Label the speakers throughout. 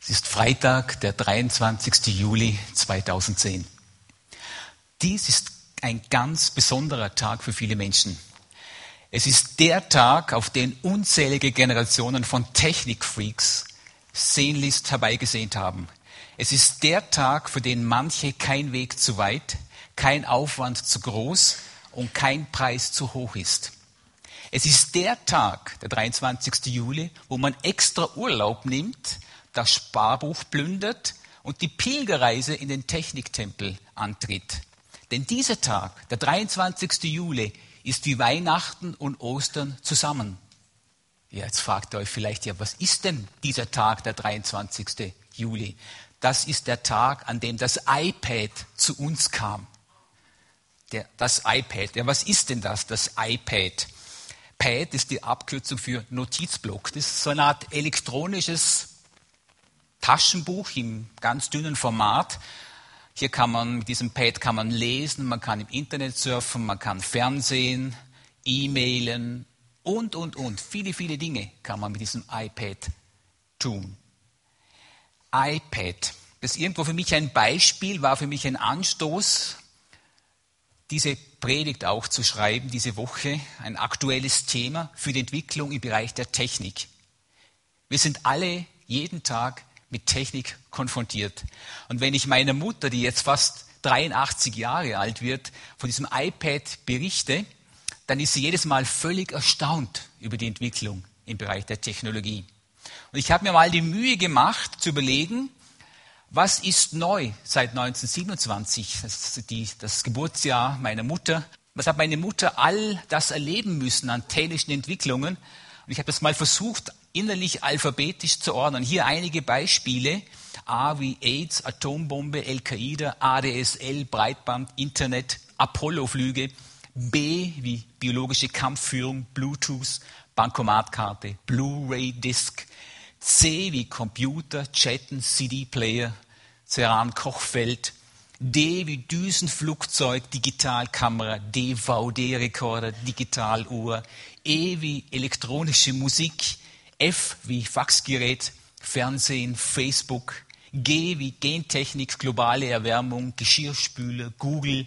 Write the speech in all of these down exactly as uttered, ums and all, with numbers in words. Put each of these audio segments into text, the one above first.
Speaker 1: Es ist Freitag, der dreiundzwanzigster Juli zweitausendzehn. Dies ist ein ganz besonderer Tag für viele Menschen. Es ist der Tag, auf den unzählige Generationen von Technikfreaks sehnlichst herbeigesehnt haben. Es ist der Tag, für den manche kein Weg zu weit, kein Aufwand zu groß und kein Preis zu hoch ist. Es ist der Tag, der dreiundzwanzigster Juli, wo man extra Urlaub nimmt, das Sparbuch plündert und die Pilgerreise in den Techniktempel antritt. Denn dieser Tag, der dreiundzwanzigster Juli, ist wie Weihnachten und Ostern zusammen. Ja, jetzt fragt ihr euch vielleicht, ja, was ist denn dieser Tag, der dreiundzwanzigster Juli? Das ist der Tag, an dem das iPad zu uns kam. Der, das iPad, ja, was ist denn das, das iPad? Pad ist die Abkürzung für Notizblock. Das ist so eine Art elektronisches Taschenbuch im ganz dünnen Format. Hier kann man, mit diesem Pad kann man lesen, man kann im Internet surfen, man kann Fernsehen, E-Mailen und, und, und. Viele, viele Dinge kann man mit diesem iPad tun. iPad, das ist irgendwo für mich ein Beispiel, war für mich ein Anstoß, diese Predigt auch zu schreiben, diese Woche, ein aktuelles Thema für die Entwicklung im Bereich der Technik. Wir sind alle jeden Tag mit Technik konfrontiert. Und wenn ich meiner Mutter, die jetzt fast dreiundachtzig Jahre alt wird, von diesem iPad berichte, dann ist sie jedes Mal völlig erstaunt über die Entwicklung im Bereich der Technologie. Und ich habe mir mal die Mühe gemacht, zu überlegen, was ist neu seit neunzehnhundertsiebenundzwanzig, das ist die, das Geburtsjahr meiner Mutter. Was hat meine Mutter all das erleben müssen an technischen Entwicklungen? Und ich habe das mal versucht, innerlich alphabetisch zu ordnen. Hier einige Beispiele. A wie AIDS, Atombombe, Al-Qaida, A D S L, Breitband, Internet, Apollo-Flüge. B wie biologische Kampfführung, Bluetooth, Bankomatkarte, Blu-ray-Disc. C wie Computer, Chatten, C D-Player, Ceran-Kochfeld. D wie Düsenflugzeug, Digitalkamera, D V D-Rekorder, Digitaluhr. E wie elektronische Musik. F wie Faxgerät, Fernsehen, Facebook. G wie Gentechnik, globale Erwärmung, Geschirrspüler, Google.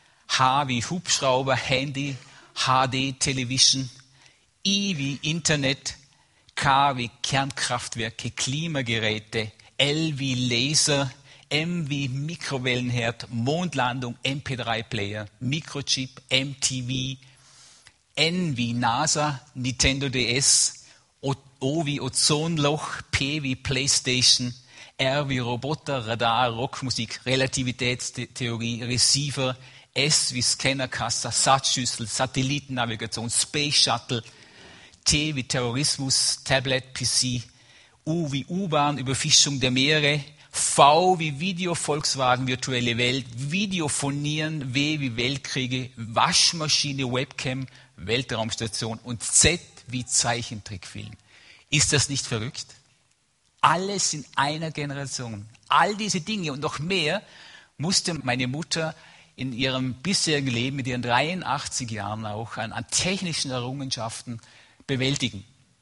Speaker 1: H wie Hubschrauber, Handy, H D-Television. I wie Internet. K wie Kernkraftwerke, Klimageräte. L wie Laser. M wie Mikrowellenherd, Mondlandung, M P drei Player, Mikrochip, M T V. N wie NASA, Nintendo D S. O wie Ozonloch, P wie Playstation, R wie Roboter, Radar, Rockmusik, Relativitätstheorie, Receiver, S wie Scannerkasse, Satzschüssel, Satellitennavigation, Space Shuttle, T wie Terrorismus, Tablet, P C, U wie U-Bahn, Überfischung der Meere, V wie Video, Volkswagen, virtuelle Welt, Videophonieren, W wie Weltkriege, Waschmaschine, Webcam, Weltraumstation und Z wie Zeichentrickfilm. Ist das nicht verrückt? Alles in einer Generation. All diese Dinge und noch mehr musste meine Mutter in ihrem bisherigen Leben, mit ihren dreiundachtzig Jahren auch, an, an technischen Errungenschaften bewältigen.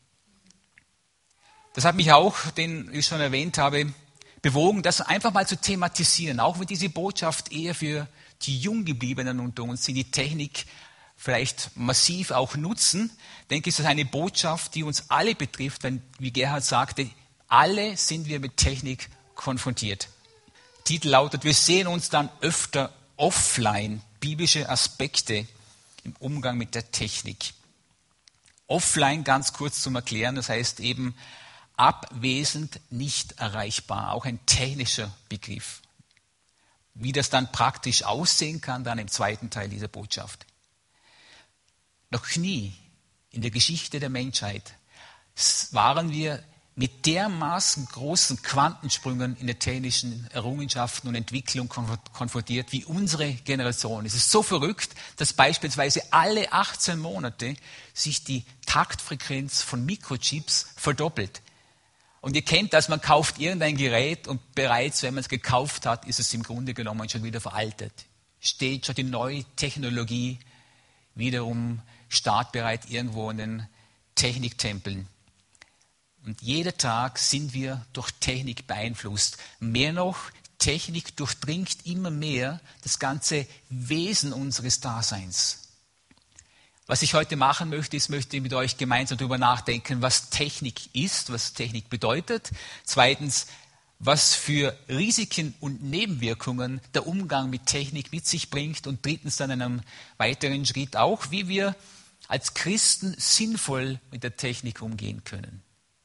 Speaker 1: Das hat mich auch, den ich schon erwähnt habe, bewogen, das einfach mal zu thematisieren. Auch wenn diese Botschaft eher für die Junggebliebenen unter uns sind, die Technik vielleicht massiv auch nutzen, denke ich, ist das eine Botschaft, die uns alle betrifft, denn, wie Gerhard sagte, alle sind wir mit Technik konfrontiert. Titel lautet, wir sehen uns dann öfter offline, biblische Aspekte im Umgang mit der Technik. Offline, ganz kurz zum Erklären, das heißt eben abwesend, nicht erreichbar, auch ein technischer Begriff. Wie das dann praktisch aussehen kann, dann im zweiten Teil dieser Botschaft. Noch nie in der Geschichte der Menschheit waren wir mit dermaßen großen Quantensprüngen in der technischen Errungenschaften und Entwicklung konfrontiert wie unsere Generation. Es ist so verrückt, dass beispielsweise alle achtzehn Monate sich die Taktfrequenz von Mikrochips verdoppelt. Und ihr kennt das, man kauft irgendein Gerät und bereits, wenn man es gekauft hat, ist es im Grunde genommen schon wieder veraltet. Steht schon die neue Technologie wiederum startbereit irgendwo in den Techniktempeln. Und jeder Tag sind wir durch Technik beeinflusst. Mehr noch, Technik durchdringt immer mehr das ganze Wesen unseres Daseins. Was ich heute machen möchte, ist, möchte mit euch gemeinsam darüber nachdenken, was Technik ist, was Technik bedeutet. Zweitens, was für Risiken und Nebenwirkungen der Umgang mit Technik mit sich bringt. Und drittens dann in einem weiteren Schritt auch, wie wir als Christen sinnvoll mit der Technik umgehen können.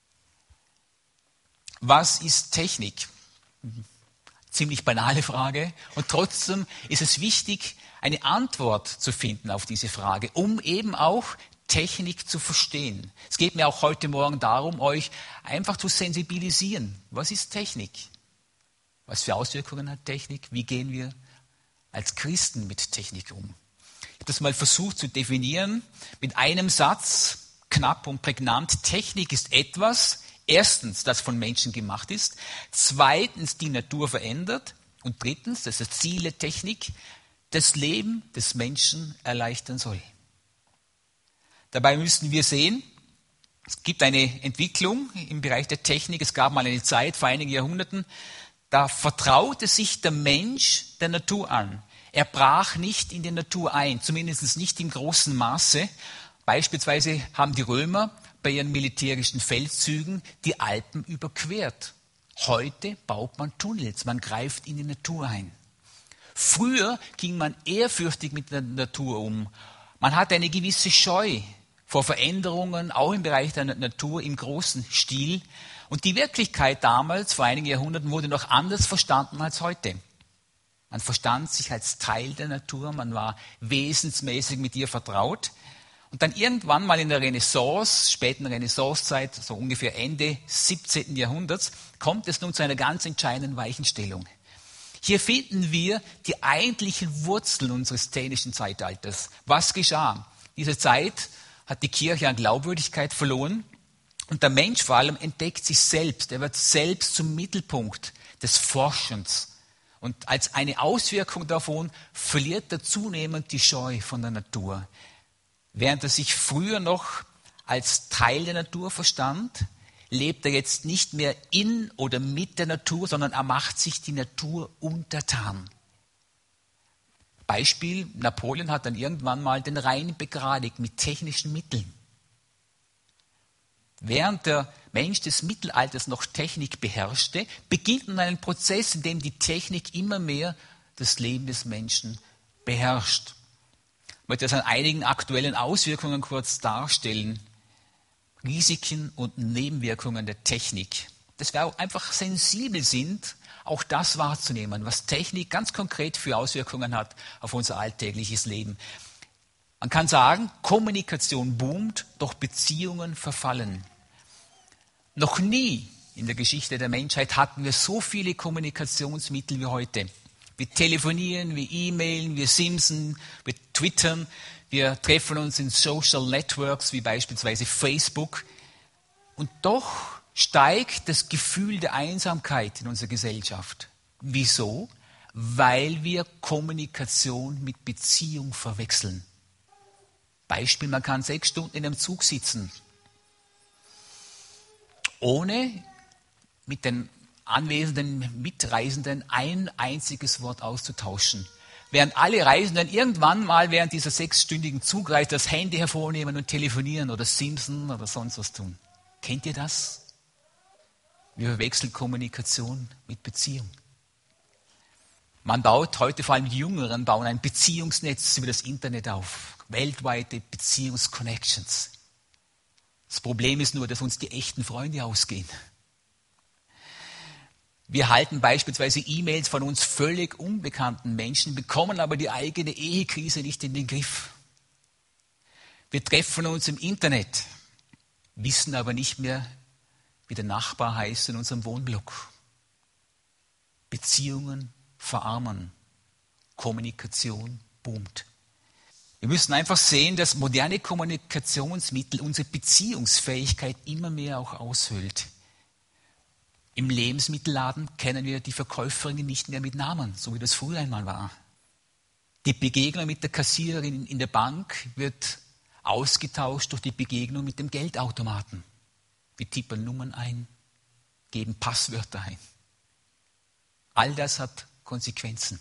Speaker 1: Was ist Technik? Ziemlich banale Frage. Und trotzdem ist es wichtig, eine Antwort zu finden auf diese Frage, um eben auch Technik zu verstehen. Es geht mir auch heute Morgen darum, euch einfach zu sensibilisieren. Was ist Technik? Was für Auswirkungen hat Technik? Wie gehen wir als Christen mit Technik um? Ich habe das mal versucht zu definieren mit einem Satz, knapp und prägnant. Technik ist etwas, erstens, das von Menschen gemacht ist, zweitens, die Natur verändert und drittens, das ist das Ziel der Technik, das Leben des Menschen erleichtern soll. Dabei müssen wir sehen, es gibt eine Entwicklung im Bereich der Technik. Es gab mal eine Zeit vor einigen Jahrhunderten, da vertraute sich der Mensch der Natur an. Er brach nicht in die Natur ein, zumindest nicht im großen Maße. Beispielsweise haben die Römer bei ihren militärischen Feldzügen die Alpen überquert. Heute baut man Tunnels, man greift in die Natur ein. Früher ging man ehrfürchtig mit der Natur um. Man hatte eine gewisse Scheu vor Veränderungen, auch im Bereich der Natur im großen Stil. Und die Wirklichkeit damals, vor einigen Jahrhunderten, wurde noch anders verstanden als heute. Man verstand sich als Teil der Natur, man war wesensmäßig mit ihr vertraut. Und dann irgendwann mal in der Renaissance, späten Renaissancezeit, so ungefähr Ende siebzehnten Jahrhunderts, kommt es nun zu einer ganz entscheidenden Weichenstellung. Hier finden wir die eigentlichen Wurzeln unseres technischen Zeitalters. Was geschah? Diese Zeit hat die Kirche an Glaubwürdigkeit verloren und der Mensch vor allem entdeckt sich selbst. Er wird selbst zum Mittelpunkt des Forschens. Und als eine Auswirkung davon verliert er zunehmend die Scheu von der Natur. Während er sich früher noch als Teil der Natur verstand, lebt er jetzt nicht mehr in oder mit der Natur, sondern er macht sich die Natur untertan. Beispiel, Napoleon hat dann irgendwann mal den Rhein begradigt mit technischen Mitteln. Während der Mensch des Mittelalters noch Technik beherrschte, beginnt nun ein Prozess, in dem die Technik immer mehr das Leben des Menschen beherrscht. Ich möchte das an einigen aktuellen Auswirkungen kurz darstellen. Risiken und Nebenwirkungen der Technik. Dass wir auch einfach sensibel sind, auch das wahrzunehmen, was Technik ganz konkret für Auswirkungen hat auf unser alltägliches Leben. Man kann sagen, Kommunikation boomt, doch Beziehungen verfallen. Noch nie in der Geschichte der Menschheit hatten wir so viele Kommunikationsmittel wie heute. Wir telefonieren, wir e-mailen, wir simsen, wir twittern, wir treffen uns in Social Networks wie beispielsweise Facebook. Und doch steigt das Gefühl der Einsamkeit in unserer Gesellschaft. Wieso? Weil wir Kommunikation mit Beziehung verwechseln. Beispiel, man kann sechs Stunden in einem Zug sitzen, ohne mit den anwesenden Mitreisenden ein einziges Wort auszutauschen. Während alle Reisenden irgendwann mal während dieser sechsstündigen Zugreise das Handy hervornehmen und telefonieren oder simsen oder sonst was tun. Kennt ihr das? Wir verwechseln Kommunikation mit Beziehung. Man baut heute, vor allem die Jüngeren, bauen ein Beziehungsnetz über das Internet auf. Weltweite Beziehungsconnections. Das Problem ist nur, dass uns die echten Freunde ausgehen. Wir halten beispielsweise E-Mails von uns völlig unbekannten Menschen, bekommen aber die eigene Ehekrise nicht in den Griff. Wir treffen uns im Internet, wissen aber nicht mehr, wie der Nachbar heißt in unserem Wohnblock. Beziehungen verarmen, Kommunikation boomt. Wir müssen einfach sehen, dass moderne Kommunikationsmittel unsere Beziehungsfähigkeit immer mehr auch aushöhlt. Im Lebensmittelladen kennen wir die Verkäuferin nicht mehr mit Namen, so wie das früher einmal war. Die Begegnung mit der Kassiererin in der Bank wird ausgetauscht durch die Begegnung mit dem Geldautomaten. Wir tippen Nummern ein, geben Passwörter ein. All das hat Konsequenzen.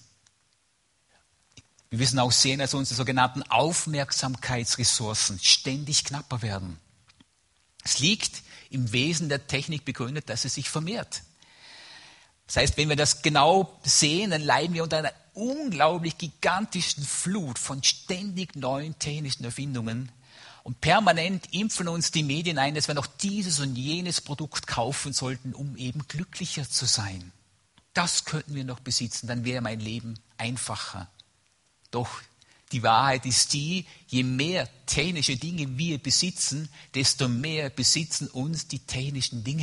Speaker 1: Wir müssen auch sehen, dass unsere sogenannten Aufmerksamkeitsressourcen ständig knapper werden. Es liegt im Wesen der Technik begründet, dass es sich vermehrt. Das heißt, wenn wir das genau sehen, dann leiden wir unter einer unglaublich gigantischen Flut von ständig neuen technischen Erfindungen. Und permanent impfen uns die Medien ein, dass wir noch dieses und jenes Produkt kaufen sollten, um eben glücklicher zu sein. Das könnten wir noch besitzen, dann wäre mein Leben einfacher. Doch die Wahrheit ist die, je mehr technische Dinge wir besitzen, desto mehr besitzen uns die technischen Dinge.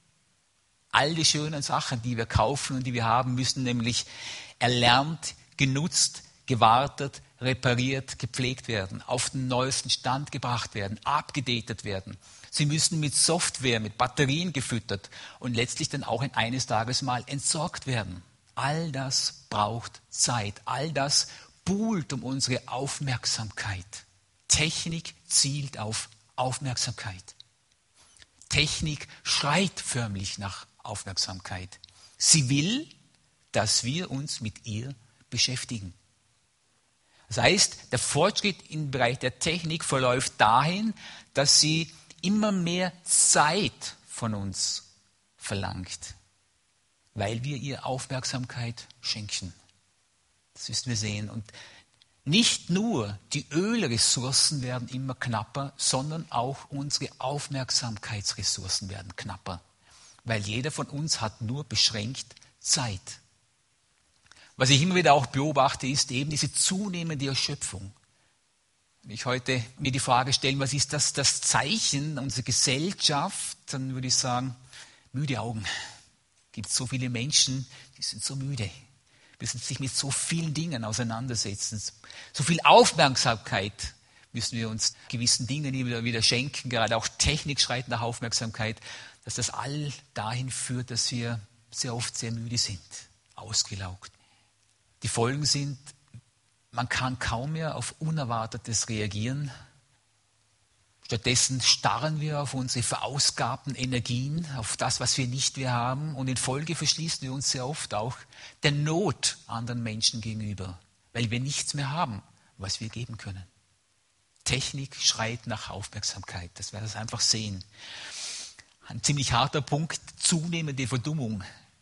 Speaker 1: All die schönen Sachen, die wir kaufen und die wir haben, müssen nämlich erlernt, genutzt, gewartet, repariert, gepflegt werden, auf den neuesten Stand gebracht werden, abgedatet werden. Sie müssen mit Software, mit Batterien gefüttert und letztlich dann auch eines Tages mal entsorgt werden. All das braucht Zeit. All das buhlt um unsere Aufmerksamkeit. Technik zielt auf Aufmerksamkeit. Technik schreit förmlich nach Aufmerksamkeit. Sie will, dass wir uns mit ihr beschäftigen. Das heißt, der Fortschritt im Bereich der Technik verläuft dahin, dass sie immer mehr Zeit von uns verlangt, weil wir ihr Aufmerksamkeit schenken. Das müssen wir sehen. Und nicht nur die Ölressourcen werden immer knapper, sondern auch unsere Aufmerksamkeitsressourcen werden knapper, weil jeder von uns hat nur beschränkt Zeit. Was ich immer wieder auch beobachte, ist eben diese zunehmende Erschöpfung. Wenn ich heute mir die Frage stelle, was ist das, das Zeichen unserer Gesellschaft, dann würde ich sagen, müde Augen. Es gibt so viele Menschen, die sind so müde. Müssen sich mit so vielen Dingen auseinandersetzen. So viel Aufmerksamkeit müssen wir uns gewissen Dingen wieder, wieder schenken. Gerade auch Technik schreit nach Aufmerksamkeit, dass das all dahin führt, dass wir sehr oft sehr müde sind, ausgelaugt. Die Folgen sind, man kann kaum mehr auf Unerwartetes reagieren. Stattdessen starren wir auf unsere verausgabten Energien, auf das, was wir nicht mehr haben. Und in Folge verschließen wir uns sehr oft auch der Not anderen Menschen gegenüber, weil wir nichts mehr haben, was wir geben können. Technik schreit nach Aufmerksamkeit, das werden wir einfach sehen. Ein ziemlich harter Punkt, zunehmende Verdummung.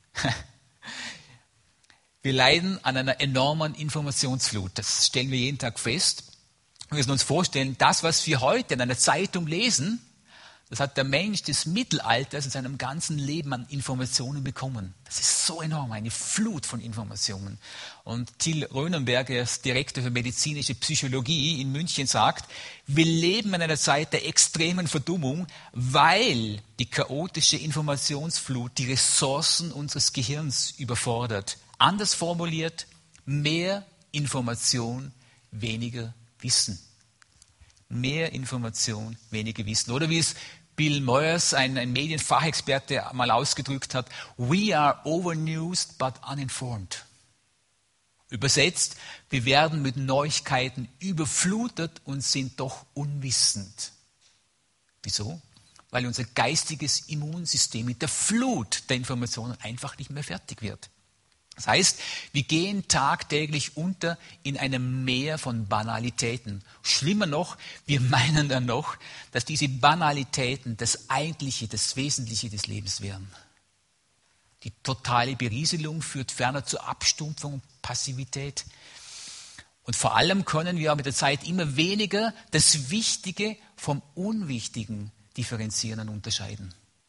Speaker 1: Wir leiden an einer enormen Informationsflut, das stellen wir jeden Tag fest. Wir müssen uns vorstellen, das, was wir heute in einer Zeitung lesen, das hat der Mensch des Mittelalters in seinem ganzen Leben an Informationen bekommen. Das ist so enorm, eine Flut von Informationen. Und Till Rönenberg, der ist Direktor für medizinische Psychologie in München, sagt, wir leben in einer Zeit der extremen Verdummung, weil die chaotische Informationsflut die Ressourcen unseres Gehirns überfordert. Anders formuliert, mehr Information, weniger Wissen. Mehr Information, weniger Wissen. Oder wie es Bill Moyers, ein, ein Medienfachexperte, mal ausgedrückt hat, we are overnewsed but uninformed. Übersetzt, wir werden mit Neuigkeiten überflutet und sind doch unwissend. Wieso? Weil unser geistiges Immunsystem mit der Flut der Informationen einfach nicht mehr fertig wird. Das heißt, wir gehen tagtäglich unter in einem Meer von Banalitäten. Schlimmer noch, wir meinen dann noch, dass diese Banalitäten das Eigentliche, das Wesentliche des Lebens wären. Die totale Berieselung führt ferner zur Abstumpfung und Passivität. Und vor allem können wir mit der Zeit immer weniger das Wichtige vom Unwichtigen differenzieren und unterscheiden.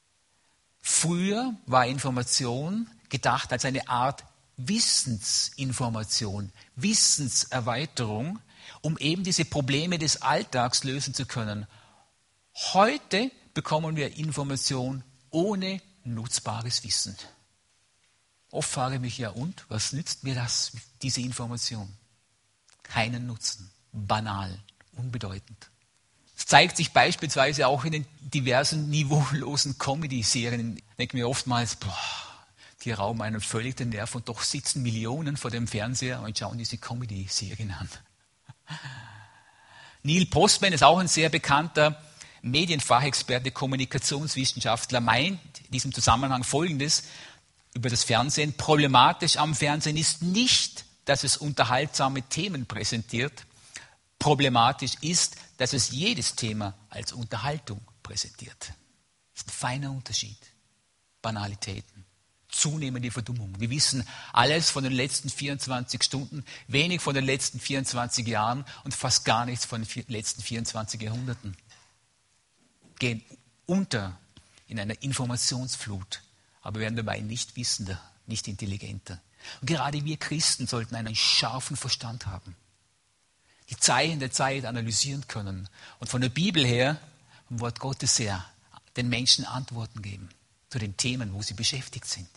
Speaker 1: Früher war Information gedacht als eine Art Wissensinformation, Wissenserweiterung, um eben diese Probleme des Alltags lösen zu können. Heute bekommen wir Information ohne nutzbares Wissen. Oft frage ich mich, ja und, was nützt mir das, diese Information? Keinen Nutzen, banal, unbedeutend. Es zeigt sich beispielsweise auch in den diversen niveaulosen Comedy-Serien. Ich denke mir oftmals, boah, die rauben einen völlig den Nerv und doch sitzen Millionen vor dem Fernseher und schauen diese Comedy-Serien an. Neil Postman ist auch ein sehr bekannter Medienfachexperte, Kommunikationswissenschaftler, meint in diesem Zusammenhang Folgendes über das Fernsehen. Problematisch am Fernsehen ist nicht, dass es unterhaltsame Themen präsentiert. Problematisch ist, dass es jedes Thema als Unterhaltung präsentiert. Das ist ein feiner Unterschied. Banalitäten, zunehmende Verdummung. Wir wissen alles von den letzten vierundzwanzig Stunden, wenig von den letzten vierundzwanzig Jahren und fast gar nichts von den letzten vierundzwanzig Jahrhunderten. Gehen unter in einer Informationsflut, aber werden dabei nicht wissender, nicht intelligenter. Und gerade wir Christen sollten einen scharfen Verstand haben, die Zeichen der Zeit analysieren können und von der Bibel her, vom Wort Gottes her, den Menschen Antworten geben zu den Themen, wo sie beschäftigt sind.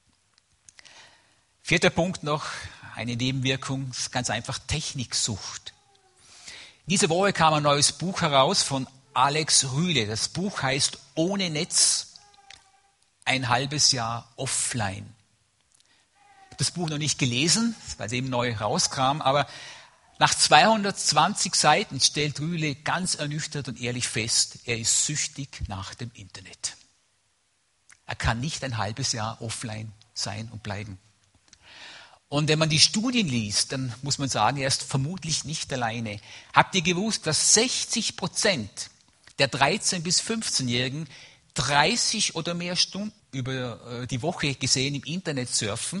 Speaker 1: Vierter Punkt noch, eine Nebenwirkung, ist ganz einfach Techniksucht. Diese Woche kam ein neues Buch heraus von Alex Rühle. Das Buch heißt Ohne Netz, ein halbes Jahr offline. Ich habe das Buch noch nicht gelesen, weil es eben neu rauskam, aber nach zweihundertzwanzig Seiten stellt Rühle ganz ernüchtert und ehrlich fest, er ist süchtig nach dem Internet. Er kann nicht ein halbes Jahr offline sein und bleiben. Und wenn man die Studien liest, dann muss man sagen, er ist vermutlich nicht alleine. Habt ihr gewusst, dass sechzig Prozent der dreizehn- bis fünfzehnjährigen dreißig oder mehr Stunden über die Woche gesehen im Internet surfen?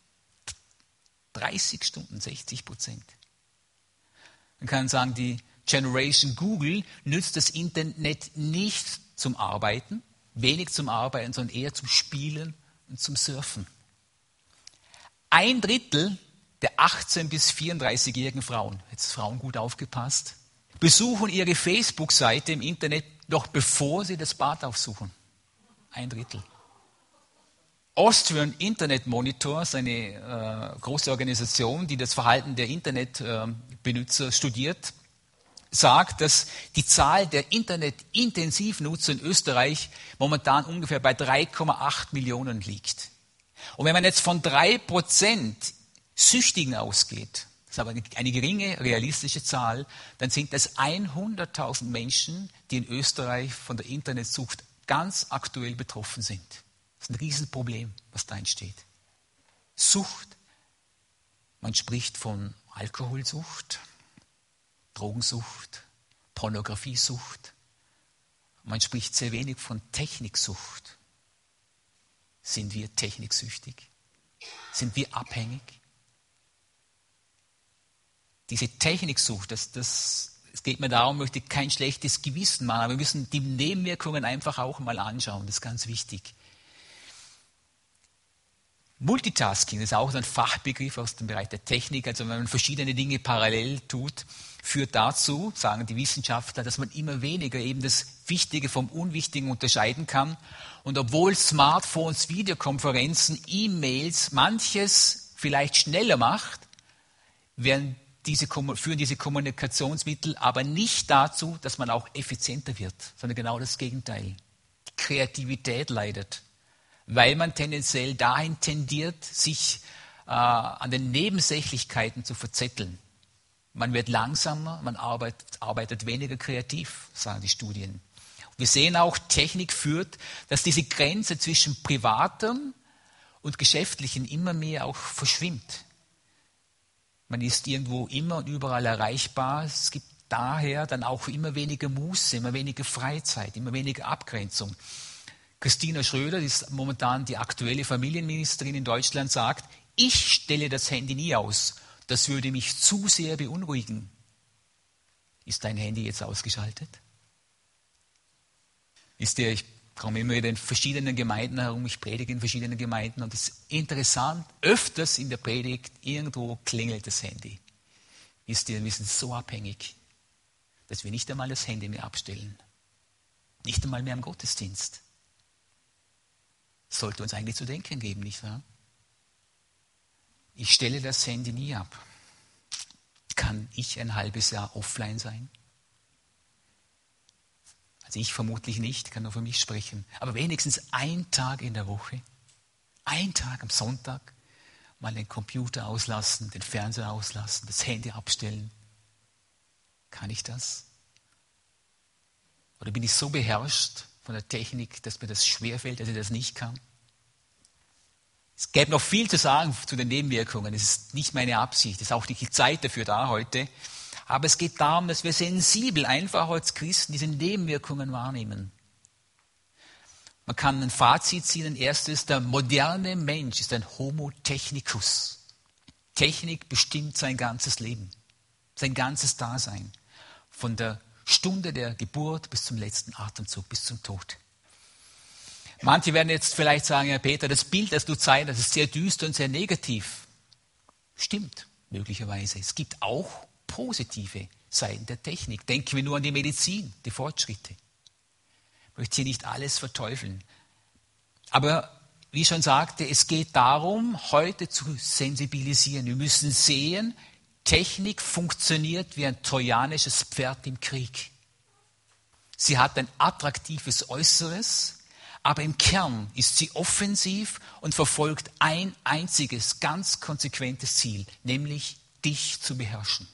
Speaker 1: dreißig Stunden, sechzig Prozent. Man kann sagen, die Generation Google nützt das Internet nicht zum Arbeiten, wenig zum Arbeiten, sondern eher zum Spielen und zum Surfen. Ein Drittel der achtzehn- bis vierunddreißigjährigen Frauen, jetzt Frauen gut aufgepasst, besuchen ihre Facebook-Seite im Internet noch bevor sie das Bad aufsuchen. Ein Drittel. Austrian Internet Monitor, eine äh, große Organisation, die das Verhalten der Internetbenutzer äh, studiert, sagt, dass die Zahl der Internet-Intensivnutzer in Österreich momentan ungefähr bei drei Komma acht Millionen liegt. Und wenn man jetzt von drei Prozent Süchtigen ausgeht, das ist aber eine geringe realistische Zahl, dann sind es hunderttausend Menschen, die in Österreich von der Internetsucht ganz aktuell betroffen sind. Das ist ein Riesenproblem, was da entsteht. Sucht. Man spricht von Alkoholsucht, Drogensucht, Pornografiesucht. Man spricht sehr wenig von Techniksucht. Sind wir techniksüchtig? Sind wir abhängig? Diese Techniksucht, das, das, es geht mir darum, möchte ich kein schlechtes Gewissen machen, aber wir müssen die Nebenwirkungen einfach auch mal anschauen, das ist ganz wichtig. Multitasking, das ist auch ein Fachbegriff aus dem Bereich der Technik, also wenn man verschiedene Dinge parallel tut, führt dazu, sagen die Wissenschaftler, dass man immer weniger eben das Wichtige vom Unwichtigen unterscheiden kann. Und obwohl Smartphones, Videokonferenzen, E-Mails manches vielleicht schneller macht, werden diese, führen diese Kommunikationsmittel aber nicht dazu, dass man auch effizienter wird, sondern genau das Gegenteil. Die Kreativität leidet, weil man tendenziell dahin tendiert, sich äh, an den Nebensächlichkeiten zu verzetteln. Man wird langsamer, man arbeitet, arbeitet weniger kreativ, sagen die Studien. Wir sehen auch, Technik führt, dass diese Grenze zwischen Privatem und Geschäftlichem immer mehr auch verschwimmt. Man ist irgendwo immer und überall erreichbar. Es gibt daher dann auch immer weniger Muße, immer weniger Freizeit, immer weniger Abgrenzung. Christina Schröder, die ist momentan die aktuelle Familienministerin in Deutschland, sagt, ich stelle das Handy nie aus. Das würde mich zu sehr beunruhigen. Ist dein Handy jetzt ausgeschaltet? Wisst ihr, ich komme immer wieder in verschiedenen Gemeinden herum, ich predige in verschiedenen Gemeinden und es ist interessant, öfters in der Predigt irgendwo klingelt das Handy. Wisst ihr, wir sind so abhängig, dass wir nicht einmal das Handy mehr abstellen. Nicht einmal mehr im Gottesdienst. Das sollte uns eigentlich zu denken geben, nicht wahr? Ich stelle das Handy nie ab. Kann ich ein halbes Jahr offline sein? Also ich vermutlich nicht, kann nur für mich sprechen. Aber wenigstens ein Tag in der Woche, ein Tag am Sonntag, mal den Computer auslassen, den Fernseher auslassen, das Handy abstellen. Kann ich das? Oder bin ich so beherrscht von der Technik, dass mir das schwerfällt, dass ich das nicht kann? Es gäbe noch viel zu sagen zu den Nebenwirkungen. Es ist nicht meine Absicht, es ist auch nicht die Zeit dafür da heute. Aber es geht darum, dass wir sensibel einfach als Christen diese Nebenwirkungen wahrnehmen. Man kann ein Fazit ziehen, ein erstes: Der moderne Mensch ist ein Homo technicus. Technik bestimmt sein ganzes Leben, sein ganzes Dasein. Von der Stunde der Geburt bis zum letzten Atemzug, bis zum Tod. Manche werden jetzt vielleicht sagen, Herr Peter, das Bild, das du zeigst, das ist sehr düster und sehr negativ. Stimmt, möglicherweise. Es gibt auch positive Seiten der Technik. Denken wir nur an die Medizin, die Fortschritte. Ich möchte hier nicht alles verteufeln. Aber wie ich schon sagte, es geht darum, heute zu sensibilisieren. Wir müssen sehen, Technik funktioniert wie ein trojanisches Pferd im Krieg. Sie hat ein attraktives Äußeres, aber im Kern ist sie offensiv und verfolgt ein einziges, ganz konsequentes Ziel, nämlich dich zu beherrschen.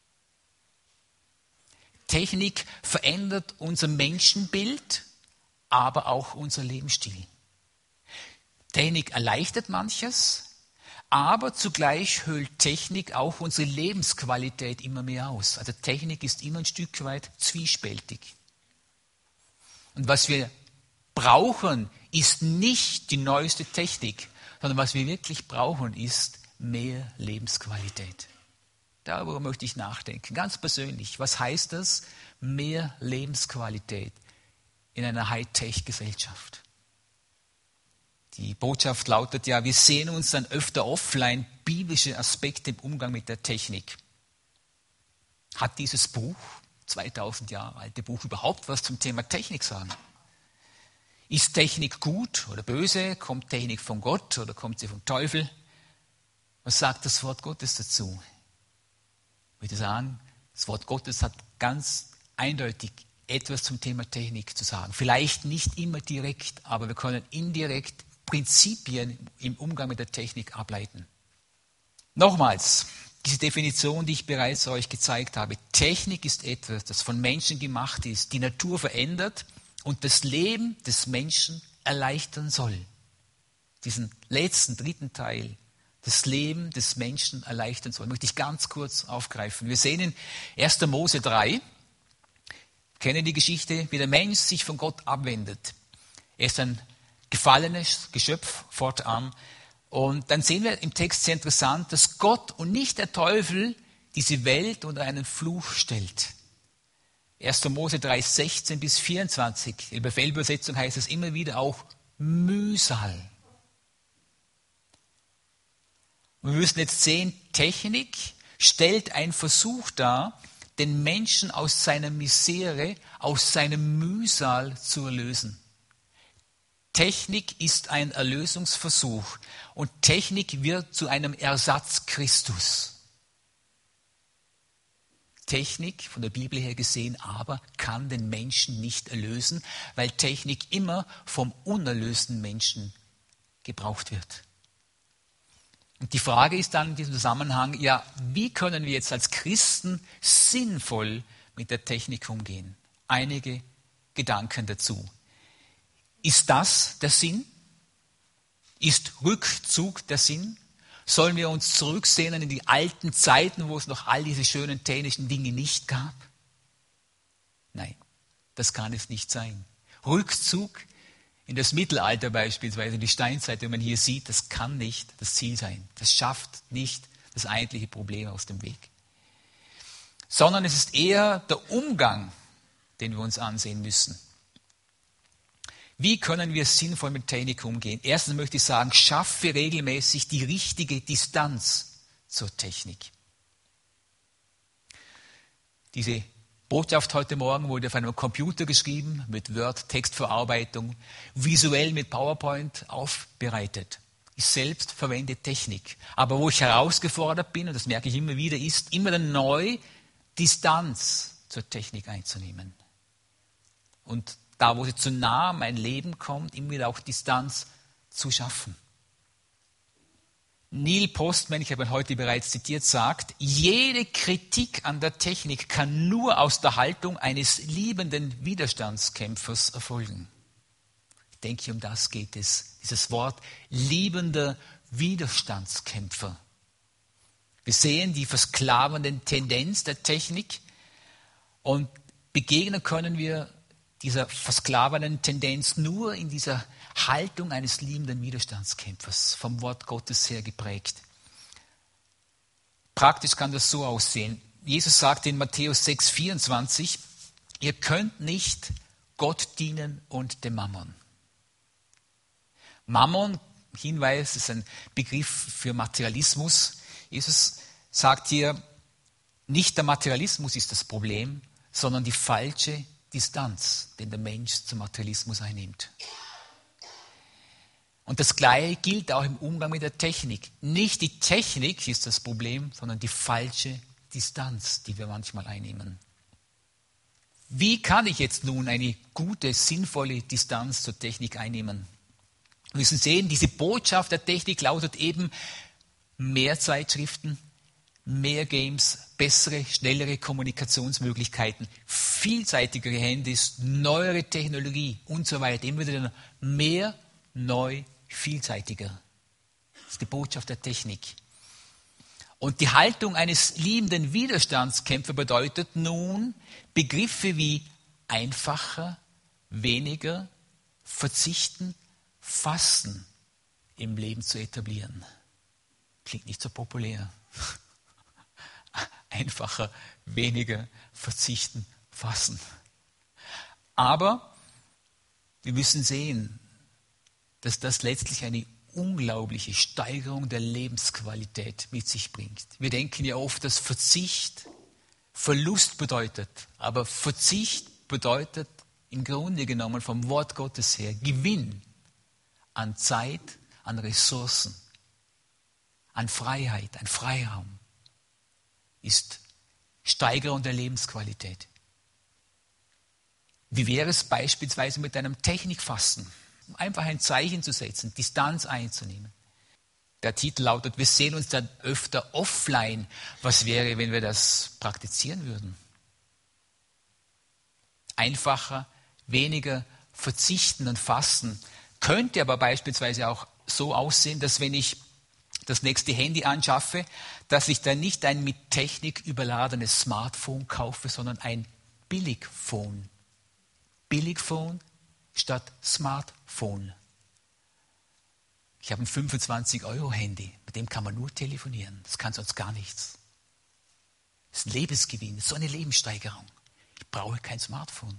Speaker 1: Technik verändert unser Menschenbild, aber auch unser Lebensstil. Technik erleichtert manches, aber zugleich höhlt Technik auch unsere Lebensqualität immer mehr aus. Also Technik ist immer ein Stück weit zwiespältig. Und was wir brauchen, ist nicht die neueste Technik, sondern was wir wirklich brauchen, ist mehr Lebensqualität. Darüber möchte ich nachdenken, ganz persönlich. Was heißt das? Mehr Lebensqualität in einer Hightech-Gesellschaft. Die Botschaft lautet ja, wir sehen uns dann öfter offline biblische Aspekte im Umgang mit der Technik. Hat dieses Buch, zweitausend Jahre alte Buch, überhaupt was zum Thema Technik sagen? Ist Technik gut oder böse? Kommt Technik von Gott oder kommt sie vom Teufel? Was sagt das Wort Gottes dazu? Ich würde sagen, das Wort Gottes hat ganz eindeutig etwas zum Thema Technik zu sagen. Vielleicht nicht immer direkt, aber wir können indirekt Prinzipien im Umgang mit der Technik ableiten. Nochmals, diese Definition, die ich bereits euch gezeigt habe. Technik ist etwas, das von Menschen gemacht ist, die Natur verändert und das Leben des Menschen erleichtern soll. Diesen letzten, dritten Teil, das Leben des Menschen erleichtern soll, möchte ich ganz kurz aufgreifen. Wir sehen in erster Mose drei, kennen die Geschichte, wie der Mensch sich von Gott abwendet. Er ist ein gefallenes Geschöpf fortan. Und dann sehen wir im Text sehr interessant, dass Gott und nicht der Teufel diese Welt unter einen Fluch stellt. erster Mose drei, sechzehn bis vierundzwanzig. In der Befehlübersetzung heißt es immer wieder auch Mühsal. Und wir müssen jetzt sehen, Technik stellt einen Versuch dar, den Menschen aus seiner Misere, aus seinem Mühsal zu erlösen. Technik ist ein Erlösungsversuch und Technik wird zu einem Ersatz Christus. Technik, von der Bibel her gesehen, aber kann den Menschen nicht erlösen, weil Technik immer vom unerlösten Menschen gebraucht wird. Und die Frage ist dann in diesem Zusammenhang, ja, wie können wir jetzt als Christen sinnvoll mit der Technik umgehen? Einige Gedanken dazu. Ist das der Sinn? Ist Rückzug der Sinn? Sollen wir uns zurücksehnen in die alten Zeiten, wo es noch all diese schönen technischen Dinge nicht gab? Nein, das kann es nicht sein. Rückzug in das Mittelalter beispielsweise, in die Steinzeit, wenn man hier sieht, das kann nicht das Ziel sein. Das schafft nicht das eigentliche Problem aus dem Weg. Sondern es ist eher der Umgang, den wir uns ansehen müssen. Wie können wir sinnvoll mit Technik umgehen? Erstens möchte ich sagen, schaffe regelmäßig die richtige Distanz zur Technik. Diese Botschaft heute Morgen wurde auf einem Computer geschrieben, mit Word, Textverarbeitung, visuell mit PowerPoint aufbereitet. Ich selbst verwende Technik. Aber wo ich herausgefordert bin, und das merke ich immer wieder, ist immer neu Distanz zur Technik einzunehmen. Und da, wo sie zu nah an mein Leben kommt, immer wieder auch Distanz zu schaffen. Neil Postman, ich habe ihn heute bereits zitiert, sagt, jede Kritik an der Technik kann nur aus der Haltung eines liebenden Widerstandskämpfers erfolgen. Ich denke, um das geht es, dieses Wort liebender Widerstandskämpfer. Wir sehen die versklavende Tendenz der Technik und begegnen können wir dieser versklavenden Tendenz nur in dieser Haltung eines liebenden Widerstandskämpfers, vom Wort Gottes her geprägt. Praktisch kann das so aussehen. Jesus sagte in Matthäus sechs vierundzwanzig, ihr könnt nicht Gott dienen und dem Mammon. Mammon, Hinweis, ist ein Begriff für Materialismus. Jesus sagt hier, nicht der Materialismus ist das Problem, sondern die falsche Distanz, den der Mensch zum Materialismus einnimmt. Und das Gleiche gilt auch im Umgang mit der Technik. Nicht die Technik ist das Problem, sondern die falsche Distanz, die wir manchmal einnehmen. Wie kann ich jetzt nun eine gute, sinnvolle Distanz zur Technik einnehmen? Wir müssen sehen, diese Botschaft der Technik lautet eben mehr Zeitschriften, mehr Games, bessere, schnellere Kommunikationsmöglichkeiten, vielseitigere Handys, neuere Technologie und so weiter. Immer wieder mehr, neu, vielseitiger. Das ist die Botschaft der Technik. Und die Haltung eines liebenden Widerstandskämpfers bedeutet nun, Begriffe wie einfacher, weniger, verzichten, fasten im Leben zu etablieren. Klingt nicht so populär. Einfacher, weniger, verzichten, fasten. Aber wir müssen sehen, dass das letztlich eine unglaubliche Steigerung der Lebensqualität mit sich bringt. Wir denken ja oft, dass Verzicht Verlust bedeutet. Aber Verzicht bedeutet im Grunde genommen vom Wort Gottes her Gewinn an Zeit, an Ressourcen, an Freiheit, an Freiraum. Ist Steigerung der Lebensqualität. Wie wäre es beispielsweise mit einem Technikfasten? Um einfach ein Zeichen zu setzen, Distanz einzunehmen. Der Titel lautet, wir sehen uns dann öfter offline. Was wäre, wenn wir das praktizieren würden? Einfacher, weniger verzichten und fasten. Könnte aber beispielsweise auch so aussehen, dass wenn ich das nächste Handy anschaffe, dass ich dann nicht ein mit Technik überladenes Smartphone kaufe, sondern ein Billigphone. Billigphone statt Smartphone. Ich habe ein fünfundzwanzig Euro Handy, mit dem kann man nur telefonieren. Das kann sonst gar nichts. Das ist ein Lebensgewinn, das ist so eine Lebenssteigerung. Ich brauche kein Smartphone.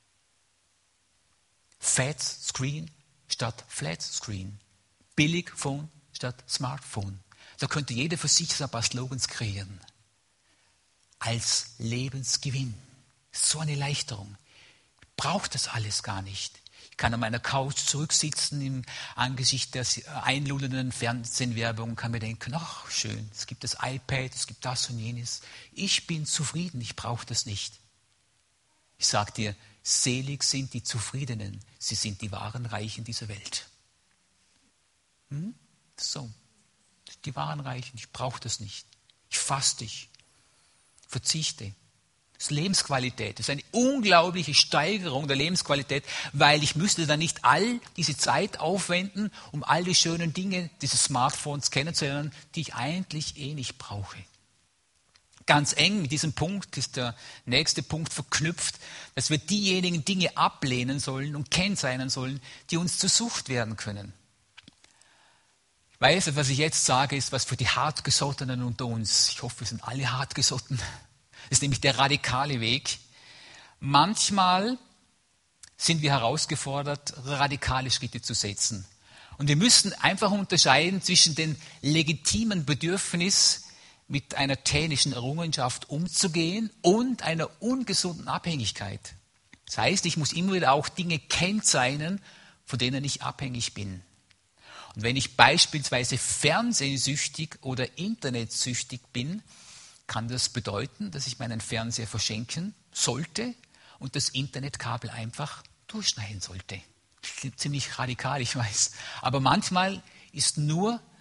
Speaker 1: Fat Screen statt Flat Screen. Billigphone statt Smartphone. Da könnte jeder für sich so ein paar Slogans kreieren. Als Lebensgewinn. So eine Erleichterung. Ich brauche das alles gar nicht. Ich kann an meiner Couch zurücksitzen im Angesicht der einludenden Fernsehwerbung und kann mir denken, ach schön, es gibt das iPad, es gibt das und jenes. Ich bin zufrieden, ich brauche das nicht. Ich sage dir, selig sind die Zufriedenen, sie sind die wahren Reichen dieser Welt. Hm? So, die wahren Reichen, ich brauche das nicht. Ich faste, ich verzichte. Das ist Lebensqualität. Das ist eine unglaubliche Steigerung der Lebensqualität, weil ich müsste dann nicht all diese Zeit aufwenden, um all die schönen Dinge dieses Smartphones kennenzulernen, die ich eigentlich eh nicht brauche. Ganz eng mit diesem Punkt ist der nächste Punkt verknüpft, dass wir diejenigen Dinge ablehnen sollen und kennzeichnen sollen, die uns zur Sucht werden können. Ich weiß, was ich jetzt sage, ist was für die Hartgesottenen unter uns. Ich hoffe, wir sind alle hartgesotten. Das ist nämlich der radikale Weg. Manchmal sind wir herausgefordert, radikale Schritte zu setzen. Und wir müssen einfach unterscheiden zwischen dem legitimen Bedürfnis, mit einer technischen Errungenschaft umzugehen und einer ungesunden Abhängigkeit. Das heißt, ich muss immer wieder auch Dinge kennzeichnen, von denen ich abhängig bin. Und wenn ich beispielsweise fernsehsüchtig oder internetsüchtig bin, kann das bedeuten, dass ich meinen Fernseher verschenken sollte und das Internetkabel einfach durchschneiden sollte. Das klingt ziemlich radikal, ich weiß. Aber manchmal ist nur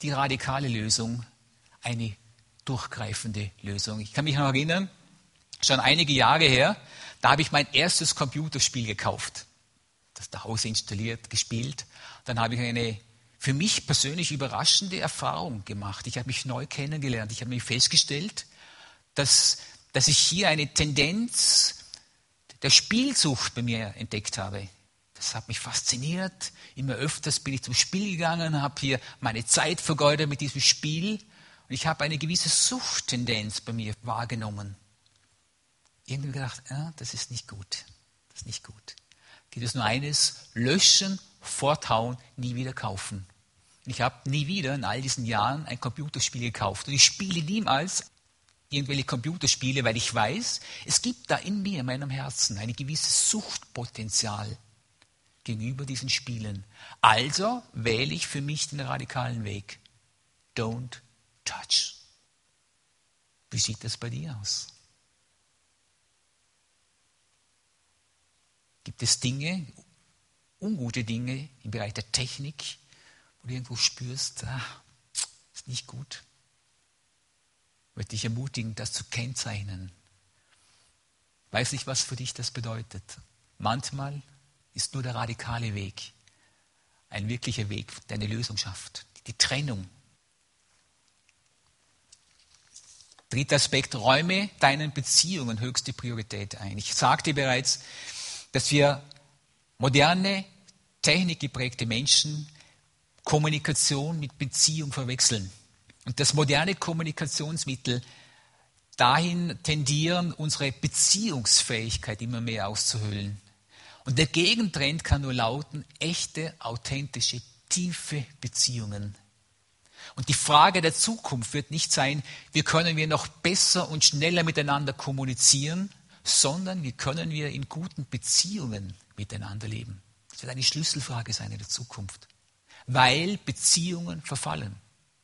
Speaker 1: die radikale Lösung, eine durchgreifende Lösung. Ich kann mich noch erinnern, schon einige Jahre her, da habe ich mein erstes Computerspiel gekauft. Das zu Hause installiert, gespielt. Dann habe ich eine für mich persönlich überraschende Erfahrung gemacht. Ich habe mich neu kennengelernt. Ich habe mich festgestellt, dass, dass ich hier eine Tendenz der Spielsucht bei mir entdeckt habe. Das hat mich fasziniert. Immer öfters bin ich zum Spiel gegangen, habe hier meine Zeit vergeudet mit diesem Spiel. Und ich habe eine gewisse Suchttendenz bei mir wahrgenommen. Irgendwie gedacht, ja, das ist nicht gut. Das ist nicht gut. Gibt es nur eines, löschen, forthauen, nie wieder kaufen. Und ich habe nie wieder in all diesen Jahren ein Computerspiel gekauft. Und ich spiele niemals irgendwelche Computerspiele, weil ich weiß, es gibt da in mir, in meinem Herzen, ein gewisses Suchtpotenzial gegenüber diesen Spielen. Also wähle ich für mich den radikalen Weg. Don't touch. Wie sieht das bei dir aus? Gibt es Dinge, ungute Dinge im Bereich der Technik, wo du irgendwo spürst, ah, ist nicht gut? Ich möchte dich ermutigen, das zu kennzeichnen. Weiß nicht, was für dich das bedeutet. Manchmal ist nur der radikale Weg ein wirklicher Weg, der eine Lösung schafft. Die Trennung. Dritter Aspekt, räume deinen Beziehungen höchste Priorität ein. Ich sagte bereits, dass wir moderne, technikgeprägte Menschen Kommunikation mit Beziehung verwechseln. Und das moderne Kommunikationsmittel dahin tendieren, unsere Beziehungsfähigkeit immer mehr auszuhöhlen. Und der Gegentrend kann nur lauten, echte, authentische, tiefe Beziehungen. Und die Frage der Zukunft wird nicht sein, wie können wir noch besser und schneller miteinander kommunizieren, sondern wie können wir in guten Beziehungen miteinander leben. Das wird eine Schlüsselfrage sein in der Zukunft, weil Beziehungen verfallen.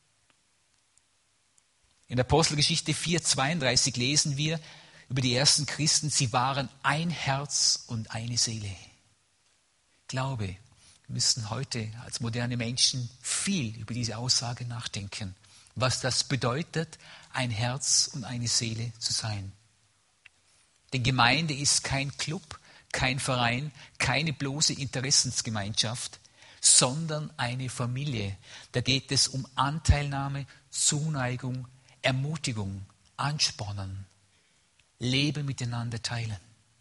Speaker 1: In der Apostelgeschichte vier zweiunddreißig lesen wir über die ersten Christen, sie waren ein Herz und eine Seele. Ich glaube, wir müssen heute als moderne Menschen viel über diese Aussage nachdenken, was das bedeutet, ein Herz und eine Seele zu sein. Denn Gemeinde ist kein Club, kein Verein, keine bloße Interessensgemeinschaft, sondern eine Familie. Da geht es um Anteilnahme, Zuneigung, Ermutigung, Anspornen, Leben miteinander teilen.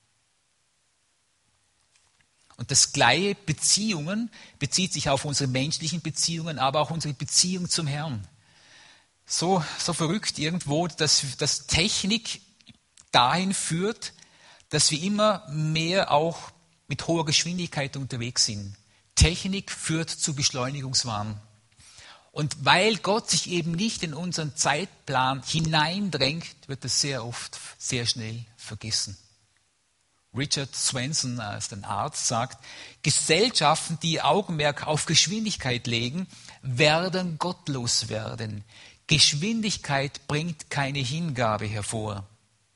Speaker 1: Und das gleiche Beziehungen bezieht sich auf unsere menschlichen Beziehungen, aber auch unsere Beziehung zum Herrn. So, so verrückt irgendwo, dass, dass Technik dahin führt, dass wir immer mehr auch mit hoher Geschwindigkeit unterwegs sind. Technik führt zu Beschleunigungswahn. Und weil Gott sich eben nicht in unseren Zeitplan hineindrängt, wird das sehr oft, sehr schnell vergessen. Richard Swenson, als ein Arzt, sagt, Gesellschaften, die Augenmerk auf Geschwindigkeit legen, werden gottlos werden. Geschwindigkeit bringt keine Hingabe hervor.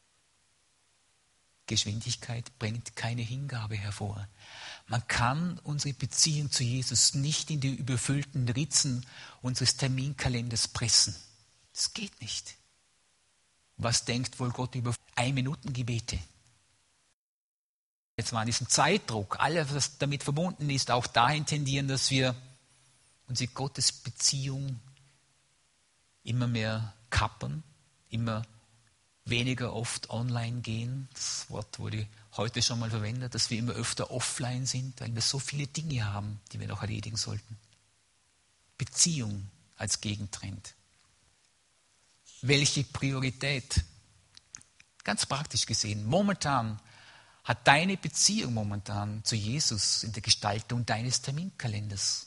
Speaker 1: Geschwindigkeit bringt keine Hingabe hervor. Man kann unsere Beziehung zu Jesus nicht in die überfüllten Ritzen unseres Terminkalenders pressen. Das geht nicht. Was denkt wohl Gott über Ein-Minuten-Gebete? Jetzt mal an diesem Zeitdruck, alles, was damit verbunden ist, auch dahin tendieren, dass wir unsere Gottesbeziehung immer mehr kappern, immer weniger oft online gehen. Das Wort wurde heute schon mal verwendet, dass wir immer öfter offline sind, weil wir so viele Dinge haben, die wir noch erledigen sollten. Beziehung als Gegentrend. Welche Priorität? Ganz praktisch gesehen, momentan hat deine Beziehung momentan zu Jesus in der Gestaltung deines Terminkalenders.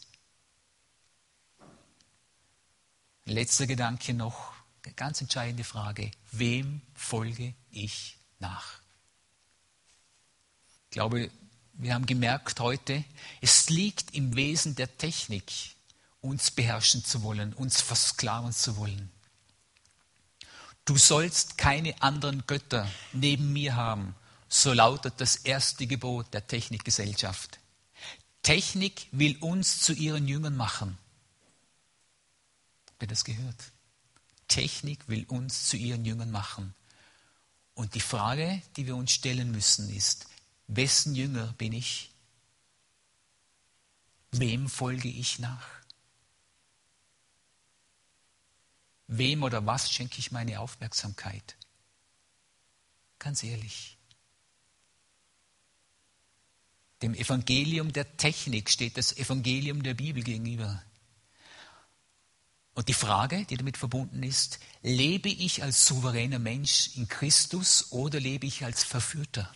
Speaker 1: Letzter Gedanke noch, eine ganz entscheidende Frage. Wem folge ich nach? Ich glaube, wir haben gemerkt heute, es liegt im Wesen der Technik, uns beherrschen zu wollen, uns versklaven zu wollen. Du sollst keine anderen Götter neben mir haben. So lautet das erste Gebot der Habt ihr das gehört? Technik will uns zu ihren Jüngern machen. Und die Frage, die wir uns stellen müssen, ist, wessen Jünger bin ich? Wem folge ich nach? Wem oder was schenke ich meine Aufmerksamkeit? Ganz ehrlich. Dem Evangelium der Technik steht das Evangelium der Bibel gegenüber. Und die Frage, die damit verbunden ist, lebe ich als souveräner Mensch in Christus oder lebe ich als Verführter?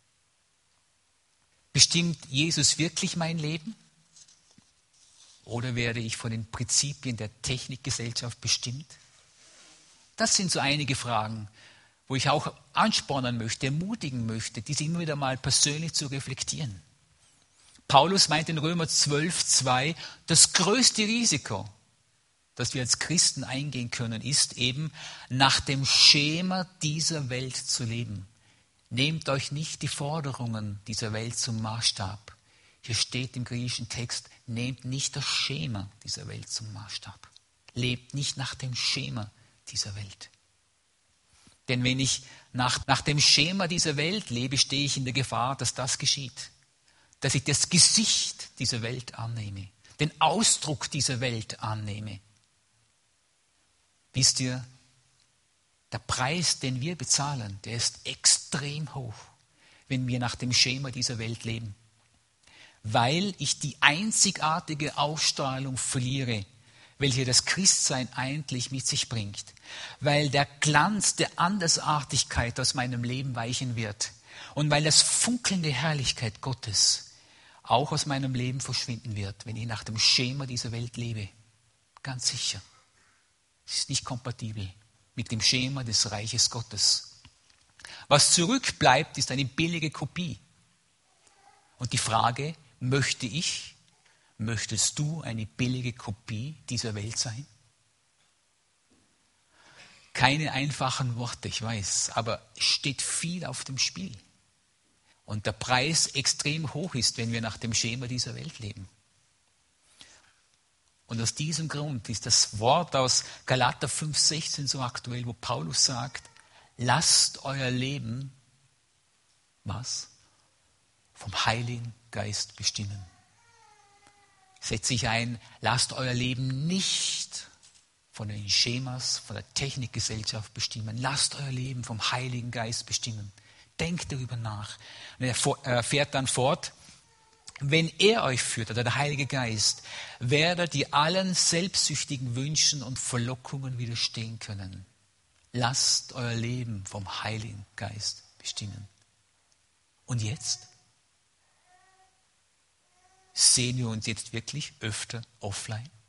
Speaker 1: Bestimmt Jesus wirklich mein Leben? Oder werde ich von den Prinzipien der Technikgesellschaft bestimmt? Das sind so einige Fragen, wo ich auch anspornen möchte, ermutigen möchte, diese immer wieder mal persönlich zu reflektieren. Paulus meint in Römer zwölf, zwei, das größte Risiko, das wir als Christen eingehen können, ist eben, nach dem Schema dieser Welt zu leben. Nehmt euch nicht die Forderungen dieser Welt zum Maßstab. Hier steht im griechischen Text, nehmt nicht das Schema dieser Welt zum Maßstab. Lebt nicht nach dem Schema dieser Welt. Denn wenn ich nach, nach dem Schema dieser Welt lebe, stehe ich in der Gefahr, dass das geschieht. Dass ich das Gesicht dieser Welt annehme, den Ausdruck dieser Welt annehme. Wisst ihr, der Preis, den wir bezahlen, der ist extrem hoch, wenn wir nach dem Schema dieser Welt leben. Weil ich die einzigartige Ausstrahlung verliere, welche das Christsein eigentlich mit sich bringt. Weil der Glanz der Andersartigkeit aus meinem Leben weichen wird. Und weil das funkelnde Herrlichkeit Gottes auch aus meinem Leben verschwinden wird, wenn ich nach dem Schema dieser Welt lebe. Ganz sicher. Es ist nicht kompatibel mit dem Schema des Reiches Gottes. Was zurückbleibt, ist eine billige Kopie. Und die Frage, möchte ich, möchtest du eine billige Kopie dieser Welt sein? Keine einfachen Worte, ich weiß, aber es steht viel auf dem Spiel. Und der Preis extrem hoch ist, wenn wir nach dem Schema dieser Welt leben. Und aus diesem Grund ist das Wort aus Galater fünf, sechzehn so aktuell, wo Paulus sagt, lasst euer Leben, was? Vom Heiligen Geist bestimmen. Setze ich ein, lasst euer Leben nicht von den Schemas, von der Technikgesellschaft bestimmen. Lasst euer Leben vom Heiligen Geist bestimmen. Denkt darüber nach. Und er fährt dann fort, wenn er euch führt, oder der Heilige Geist, werdet ihr allen selbstsüchtigen Wünschen und Verlockungen widerstehen können. Lasst euer Leben vom Heiligen Geist bestimmen. Und jetzt? Sehen wir uns jetzt wirklich öfter offline?